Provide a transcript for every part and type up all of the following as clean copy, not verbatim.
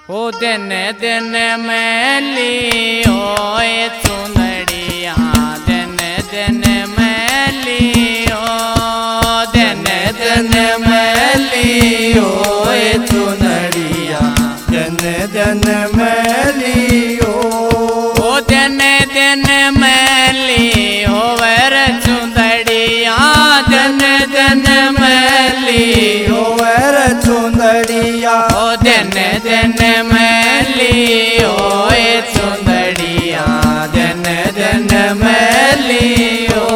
ओ दिन दिन मैली ओए चुंदड़िया दिन दिन मैली ओ दिन दिन मैली ओए चुंदड़िया दिन दिन मैली ओ दिन दिन मैली ओवर चुंदड़िया दिन दिन मैली ओवर चुंदड़िया ओ दिन दिन मैली ओए चुंदड़िया दिन दिन मैली ओ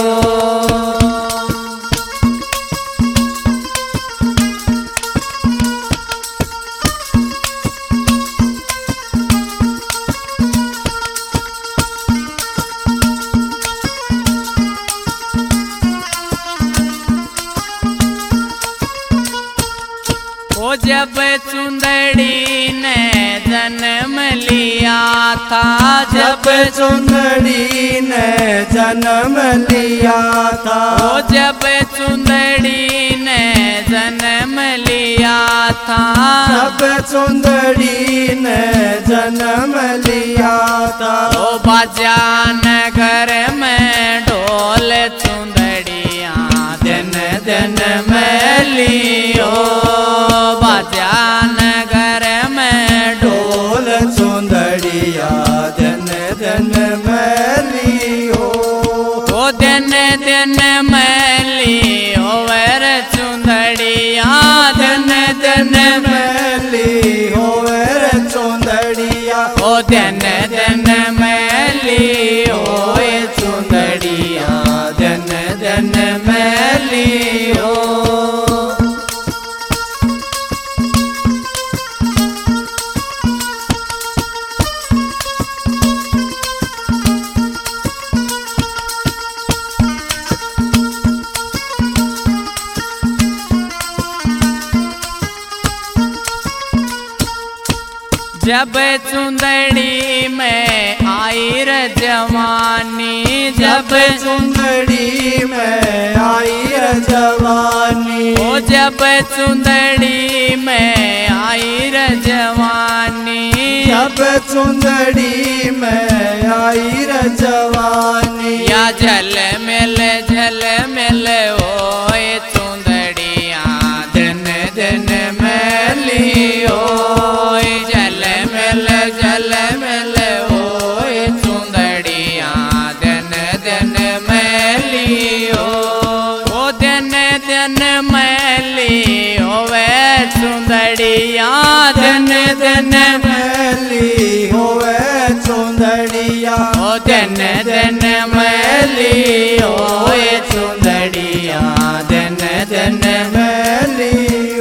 ओ जब चुंदड़ी ने जन्म लिया था जब चुंदड़ी ने जन्म लिया था ओ जब चुंदड़ी ने जन्म लिया था जब चुंदड़ी ने जन्म लिया था ओ बाजा नगर में ढोल चुंदड़िया दिन दिन मैली ओ बाजा नगर में ढोल चुंदड़िया दिन दिन मैली ओ दिन दिन मैली ओवर चुंदड़िया दिन दिन मैली ओवर चुंदड़िया ओ दिन दिन मैली ओए चुंदड़िया दिन दिन मैली ओ जब चुंदड़ी में आई रे जवानी जब चुंदड़ी में आई जवानी ओ जब चुंदड़ी में आई रे जवानी जब चुंदड़ी में आई जवानी या झल मिल ओए चुंदड़िया दिन दिन मैली ओए झल मिल ओए चुंदड़िया दिन दिन मैली ओ दिन दिन मैली ओवे चुंदड़िया दिन दिन मैली होवे चुंदड़िया ओ दिन दिन मैली ओए चुंदड़िया दिन दिन मैली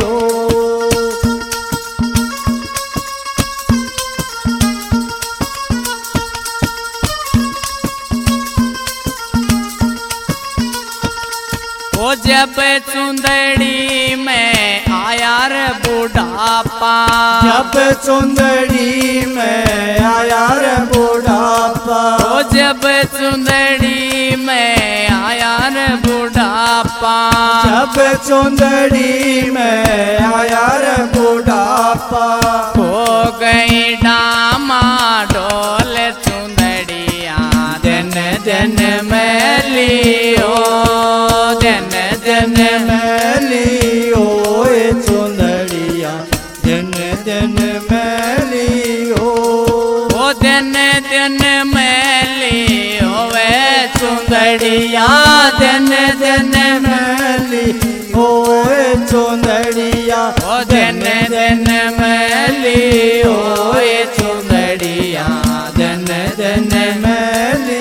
ओ जब चुंदड़ी में आया रे बुढ़ापा जब चुंदड़ी में आया रे बुढ़ापा ओ जब चुंदड़ी में आया रे बुढ़ापा जब चुंदड़ी में आया रे बुढ़ापा हो गई डामा डोल चुंदड़िया दिन दिन मैली ओ दिन दिन मैली ओए चुंदड़िया दिन दिन मैली ओ दिन दिन मैली ओवे चुंदड़िया दिन दिन मैली ओए चुंदड़िया ओ दिन दिन मैली ओए चुंदड़िया दिन दिन मैली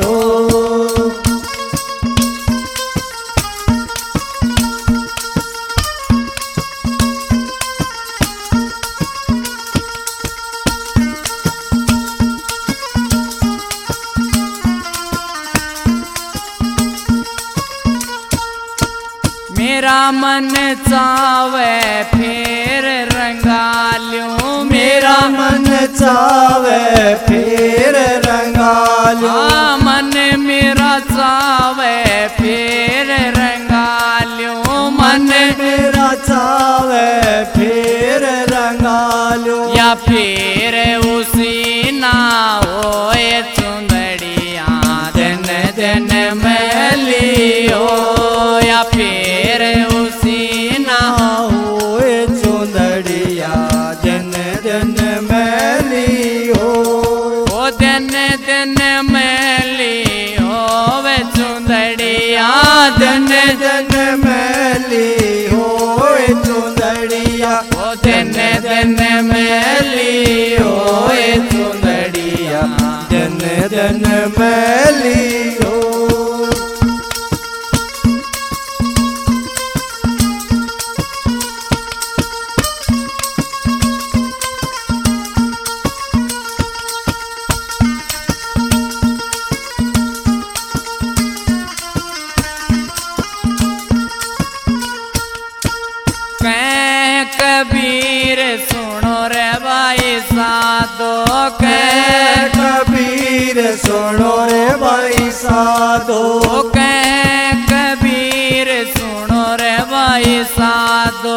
मेरा मन चावे फिर रंगा लूं मेरा मन चावे फिर रंगा लूं मन मेरा चावे फिर रंगा लूं मन मेरा चावे फिर रंगा लूं या या फिर उसी ना होए चुंदड़िया दिन दिन मैली हो या फिर उसी ना होए चुंदड़िया दिन दिन मैली हो ओ दिन दिन मैली होवे चुंदड़िया दिन दिन मैली होए चुंदड़िया ओ दिन दिन मैली होए चुंदड़िया दिन दिन मैली हो कबीर सुनो रे भाई साधो कबीर सुनो रे भाई साधो कबीर सुनो रे भाई साधो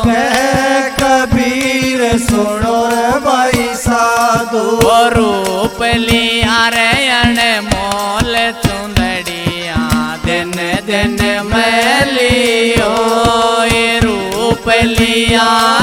कबीर सुनो रे भाई साधो रूप लिया रे मोल चुंदड़िया दिन दिन मैली हो रूप लिया